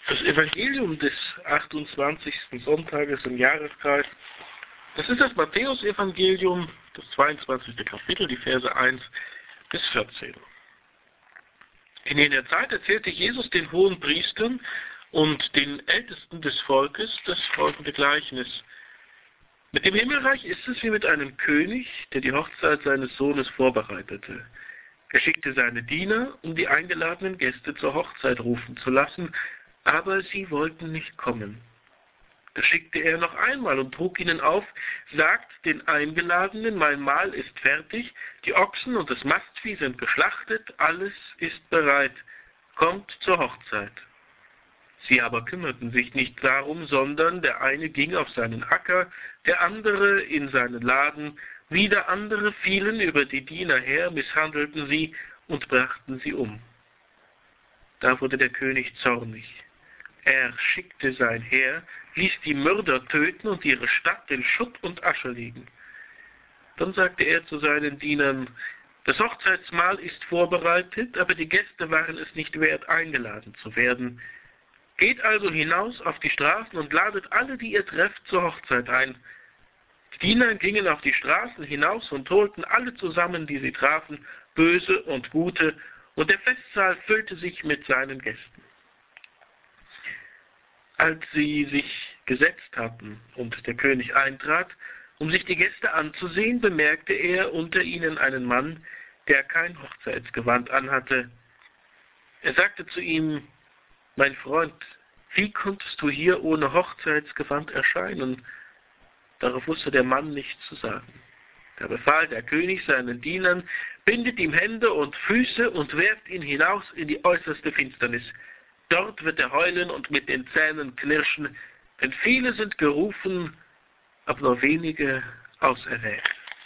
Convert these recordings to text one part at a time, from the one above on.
Das Evangelium des 28. Sonntages im Jahreskreis, das ist das Matthäus-Evangelium, das 22. Kapitel, die Verse 1 bis 14. In jener Zeit erzählte Jesus den hohen Priestern und den Ältesten des Volkes das folgende Gleichnis. Mit dem Himmelreich ist es wie mit einem König, der die Hochzeit seines Sohnes vorbereitete. Er schickte seine Diener, um die eingeladenen Gäste zur Hochzeit rufen zu lassen, aber sie wollten nicht kommen. Da schickte er noch einmal und trug ihnen auf: Sagt den Eingeladenen, mein Mahl ist fertig, die Ochsen und das Mastvieh sind geschlachtet, alles ist bereit, kommt zur Hochzeit. Sie aber kümmerten sich nicht darum, sondern der eine ging auf seinen Acker, der andere in seinen Laden, wieder andere fielen über die Diener her, misshandelten sie und brachten sie um. Da wurde der König zornig. Er schickte sein Heer, ließ die Mörder töten und ihre Stadt in Schutt und Asche liegen. Dann sagte er zu seinen Dienern: Das Hochzeitsmahl ist vorbereitet, aber die Gäste waren es nicht wert, eingeladen zu werden. Geht also hinaus auf die Straßen und ladet alle, die ihr trefft, zur Hochzeit ein. Die Diener gingen auf die Straßen hinaus und holten alle zusammen, die sie trafen, Böse und Gute, und der Festsaal füllte sich mit seinen Gästen. Als sie sich gesetzt hatten und der König eintrat, um sich die Gäste anzusehen, bemerkte er unter ihnen einen Mann, der kein Hochzeitsgewand anhatte. Er sagte zu ihm: Mein Freund, wie konntest du hier ohne Hochzeitsgewand erscheinen? Darauf wusste der Mann nichts zu sagen. Da befahl der König seinen Dienern: Bindet ihm Hände und Füße und werft ihn hinaus in die äußerste Finsternis. Dort wird er heulen und mit den Zähnen knirschen, denn viele sind gerufen, aber nur wenige auserwählt.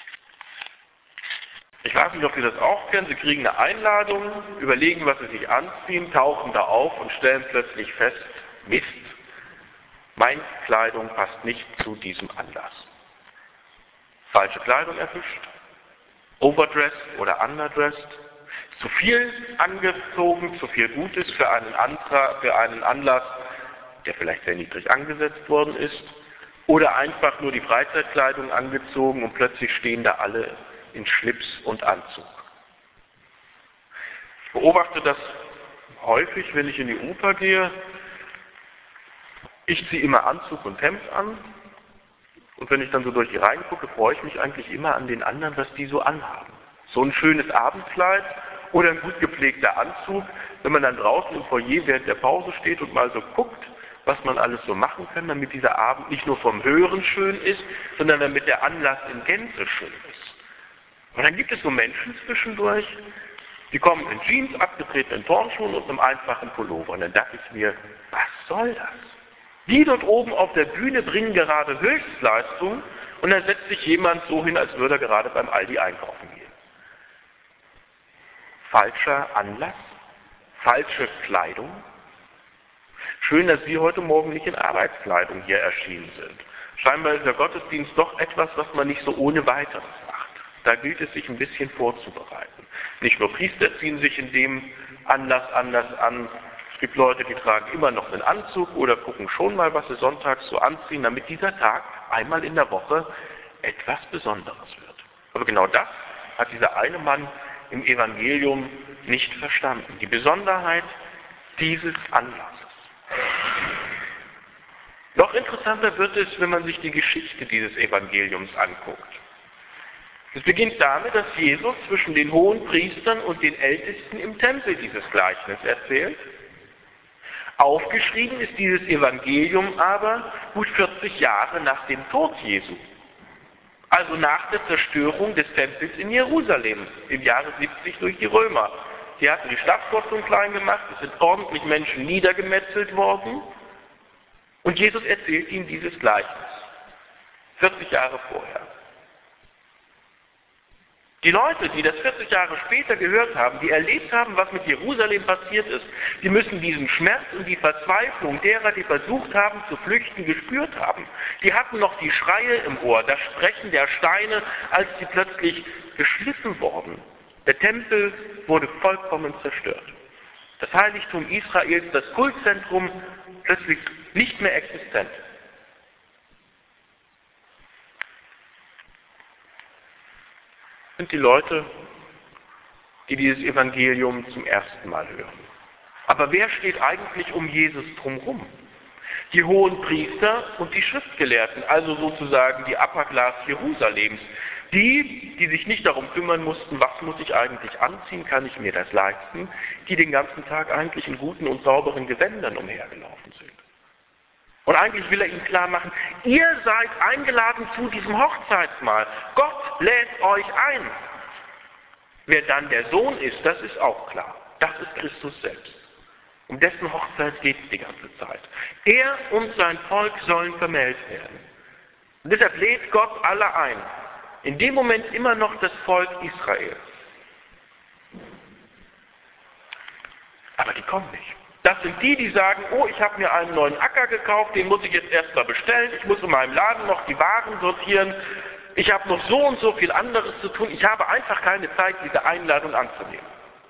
Ich weiß nicht, ob Sie das auch kennen. Sie kriegen eine Einladung, überlegen, was Sie sich anziehen, tauchen da auf und stellen plötzlich fest: Mist, meine Kleidung passt nicht zu diesem Anlass. Falsche Kleidung erwischt, overdressed oder underdressed, zu viel angezogen, zu viel Gutes für einen Anlass, der vielleicht sehr niedrig angesetzt worden ist, oder einfach nur die Freizeitkleidung angezogen und plötzlich stehen da alle in Schlips und Anzug. Ich beobachte das häufig, wenn ich in die Oper gehe. Ich ziehe immer Anzug und Hemd an, und wenn ich dann so durch die Reihen gucke, freue ich mich eigentlich immer an den anderen, was die so anhaben. So ein schönes Abendkleid oder ein gut gepflegter Anzug, wenn man dann draußen im Foyer während der Pause steht und mal so guckt, was man alles so machen kann, damit dieser Abend nicht nur vom Hören schön ist, sondern damit der Anlass in Gänze schön ist. Und dann gibt es so Menschen zwischendurch, die kommen in Jeans, abgetretenen Turnschuhen und einem einfachen Pullover. Und dann dachte ich mir: Was soll das? Die dort oben auf der Bühne bringen gerade Höchstleistung, und dann setzt sich jemand so hin, als würde er gerade beim Aldi einkaufen gehen. Falscher Anlass, falsche Kleidung. Schön, dass Sie heute Morgen nicht in Arbeitskleidung hier erschienen sind. Scheinbar ist der Gottesdienst doch etwas, was man nicht so ohne weiteres macht. Da gilt es, sich ein bisschen vorzubereiten. Nicht nur Priester ziehen sich in dem Anlass anders an. Es gibt Leute, die tragen immer noch einen Anzug oder gucken schon mal, was sie sonntags so anziehen, damit dieser Tag einmal in der Woche etwas Besonderes wird. Aber genau das hat dieser eine Mann im Evangelium nicht verstanden. Die Besonderheit dieses Anlasses. Noch interessanter wird es, wenn man sich die Geschichte dieses Evangeliums anguckt. Es beginnt damit, dass Jesus zwischen den hohen Priestern und den Ältesten im Tempel dieses Gleichnis erzählt. Aufgeschrieben ist dieses Evangelium aber gut 40 Jahre nach dem Tod Jesu. Also nach der Zerstörung des Tempels in Jerusalem im Jahre 70 durch die Römer. Die hatten die Stadtfestung klein gemacht, es sind ordentlich Menschen niedergemetzelt worden, und Jesus erzählt ihnen dieses Gleichnis. 40 Jahre vorher. Die Leute, die das 40 Jahre später gehört haben, die erlebt haben, was mit Jerusalem passiert ist, die müssen diesen Schmerz und die Verzweiflung derer, die versucht haben zu flüchten, gespürt haben. Die hatten noch die Schreie im Ohr, das Sprechen der Steine, als sie plötzlich geschliffen wurden. Der Tempel wurde vollkommen zerstört. Das Heiligtum Israels, das Kultzentrum, plötzlich nicht mehr existent. Das sind die Leute, die dieses Evangelium zum ersten Mal hören. Aber wer steht eigentlich um Jesus drumherum? Die Hohenpriester und die Schriftgelehrten, also sozusagen die Upper Class Jerusalems. Die sich nicht darum kümmern mussten, was muss ich eigentlich anziehen, kann ich mir das leisten, die den ganzen Tag eigentlich in guten und sauberen Gewändern umhergelaufen sind. Und eigentlich will er ihnen klar machen, ihr seid eingeladen zu diesem Hochzeitsmahl. Gott lädt euch ein. Wer dann der Sohn ist, das ist auch klar. Das ist Christus selbst. Um dessen Hochzeit geht es die ganze Zeit. Er und sein Volk sollen vermählt werden. Und deshalb lädt Gott alle ein. In dem Moment immer noch das Volk Israel. Aber die kommen nicht. Das sind die, die sagen, oh, ich habe mir einen neuen Acker gekauft, den muss ich jetzt erstmal bestellen, ich muss in meinem Laden noch die Waren sortieren, ich habe noch so und so viel anderes zu tun, ich habe einfach keine Zeit, diese Einladung anzunehmen.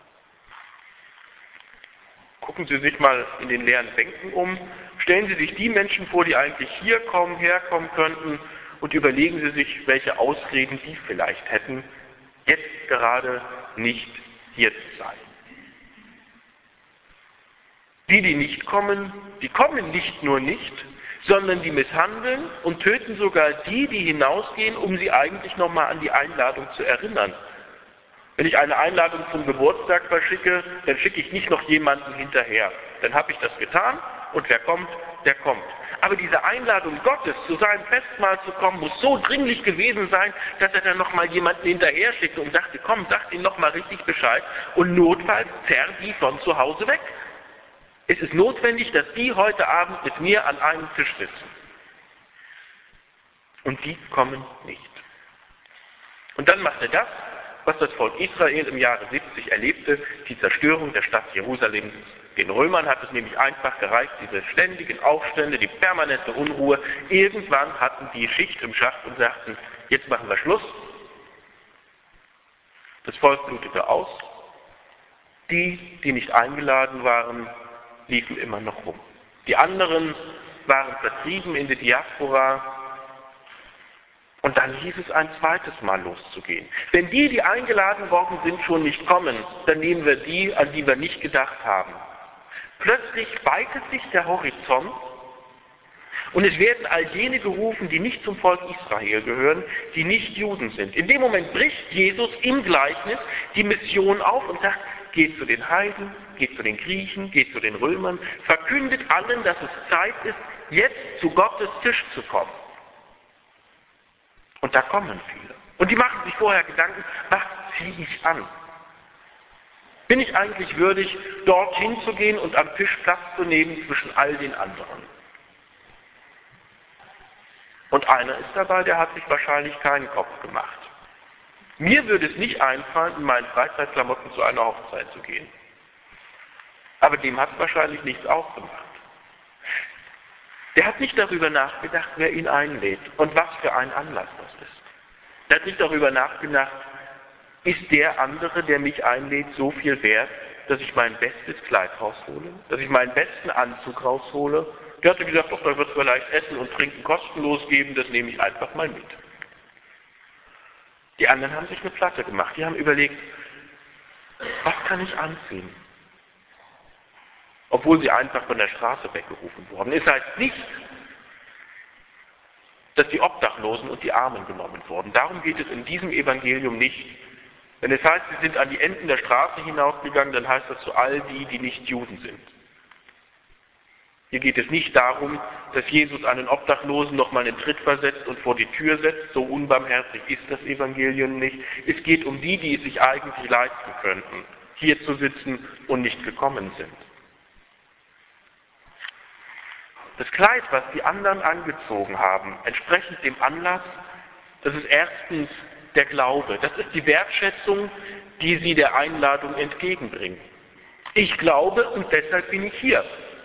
Gucken Sie sich mal in den leeren Bänken um, stellen Sie sich die Menschen vor, die eigentlich herkommen könnten, und überlegen Sie sich, welche Ausreden die vielleicht hätten, jetzt gerade nicht hier zu sein. Die nicht kommen, die kommen nicht nur nicht, sondern die misshandeln und töten sogar die hinausgehen, um sie eigentlich nochmal an die Einladung zu erinnern. Wenn ich eine Einladung zum Geburtstag verschicke, dann schicke ich nicht noch jemanden hinterher. Dann habe ich das getan und wer kommt, der kommt. Aber diese Einladung Gottes, zu seinem Festmahl zu kommen, muss so dringlich gewesen sein, dass er dann nochmal jemanden hinterher schickte und sagte, komm, sag ihnen nochmal richtig Bescheid und notfalls zerr die von zu Hause weg. Es ist notwendig, dass die heute Abend mit mir an einem Tisch sitzen. Und die kommen nicht. Und dann macht er das, was das Volk Israel im Jahre 70 erlebte, die Zerstörung der Stadt Jerusalem. Den Römern hat es nämlich einfach gereicht, diese ständigen Aufstände, die permanente Unruhe. Irgendwann hatten die Schicht im Schacht und sagten, jetzt machen wir Schluss. Das Volk blutete aus. Die nicht eingeladen waren, liefen immer noch rum. Die anderen waren vertrieben in die Diaspora. Und dann hieß es ein zweites Mal loszugehen. Wenn die eingeladen worden sind, schon nicht kommen, dann nehmen wir die, an die wir nicht gedacht haben. Plötzlich weitet sich der Horizont und es werden all jene gerufen, die nicht zum Volk Israel gehören, die nicht Juden sind. In dem Moment bricht Jesus im Gleichnis die Mission auf und sagt, geht zu den Heiden, geht zu den Griechen, geht zu den Römern, verkündet allen, dass es Zeit ist, jetzt zu Gottes Tisch zu kommen. Und da kommen viele. Und die machen sich vorher Gedanken, was ziehe ich an? Bin ich eigentlich würdig, dorthin zu gehen und am Tisch Platz zu nehmen zwischen all den anderen? Und einer ist dabei, der hat sich wahrscheinlich keinen Kopf gemacht. Mir würde es nicht einfallen, in meinen Freizeitklamotten zu einer Hochzeit zu gehen. Aber dem hat wahrscheinlich nichts ausgemacht. Der hat nicht darüber nachgedacht, wer ihn einlädt und was für ein Anlass das ist. Der hat nicht darüber nachgedacht, ist der andere, der mich einlädt, so viel wert, dass ich mein bestes Kleid raushole, dass ich meinen besten Anzug raushole. Der hatte gesagt, doch, da wird es vielleicht Essen und Trinken kostenlos geben, das nehme ich einfach mal mit. Die anderen haben sich eine Platte gemacht, die haben überlegt, was kann ich anziehen? Obwohl sie einfach von der Straße weggerufen wurden. Es heißt nicht, dass die Obdachlosen und die Armen genommen wurden. Darum geht es in diesem Evangelium nicht. Wenn es heißt, sie sind an die Enden der Straße hinausgegangen, dann heißt das zu all die nicht Juden sind. Hier geht es nicht darum, dass Jesus einen Obdachlosen nochmal einen Tritt versetzt und vor die Tür setzt. So unbarmherzig ist das Evangelium nicht. Es geht um die es sich eigentlich leisten könnten, hier zu sitzen und nicht gekommen sind. Das Kleid, was die anderen angezogen haben, entsprechend dem Anlass, das ist erstens der Glaube. Das ist die Wertschätzung, die sie der Einladung entgegenbringen. Ich glaube und deshalb bin ich hier.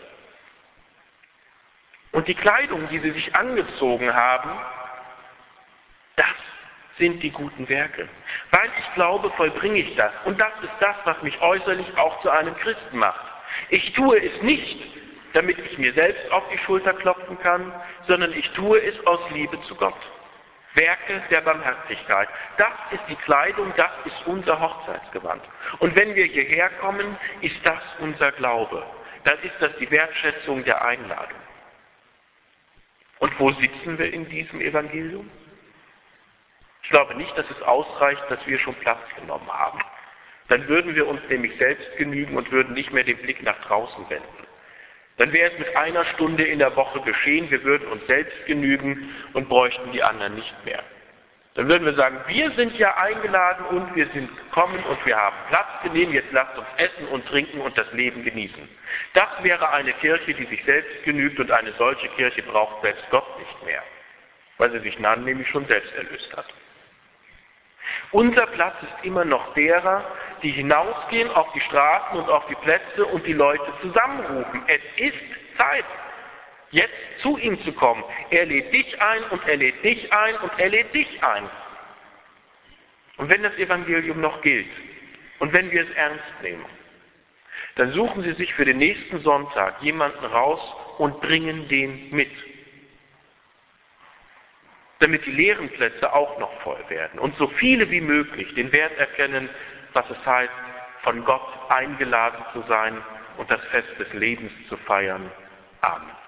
Und die Kleidung, die sie sich angezogen haben, das sind die guten Werke. Weil ich glaube, vollbringe ich das. Und das ist das, was mich äußerlich auch zu einem Christen macht. Ich tue es nicht, damit ich mir selbst auf die Schulter klopfen kann, sondern ich tue es aus Liebe zu Gott. Werke der Barmherzigkeit. Das ist die Kleidung, das ist unser Hochzeitsgewand. Und wenn wir hierher kommen, ist das unser Glaube. Dann ist das die Wertschätzung der Einladung. Und wo sitzen wir in diesem Evangelium? Ich glaube nicht, dass es ausreicht, dass wir schon Platz genommen haben. Dann würden wir uns nämlich selbst genügen und würden nicht mehr den Blick nach draußen wenden. Dann wäre es mit einer Stunde in der Woche geschehen, wir würden uns selbst genügen und bräuchten die anderen nicht mehr. Dann würden wir sagen, wir sind ja eingeladen und wir sind gekommen und wir haben Platz genommen, jetzt lasst uns essen und trinken und das Leben genießen. Das wäre eine Kirche, die sich selbst genügt, und eine solche Kirche braucht selbst Gott nicht mehr, weil sie sich dann nämlich schon selbst erlöst hat. Unser Platz ist immer noch derer, die hinausgehen auf die Straßen und auf die Plätze und die Leute zusammenrufen. Es ist Zeit, jetzt zu ihm zu kommen. Er lädt dich ein und er lädt dich ein und er lädt dich ein. Und wenn das Evangelium noch gilt und wenn wir es ernst nehmen, dann suchen Sie sich für den nächsten Sonntag jemanden raus und bringen den mit, damit die leeren Plätze auch noch voll werden und so viele wie möglich den Wert erkennen, was es heißt, von Gott eingeladen zu sein und das Fest des Lebens zu feiern. Amen.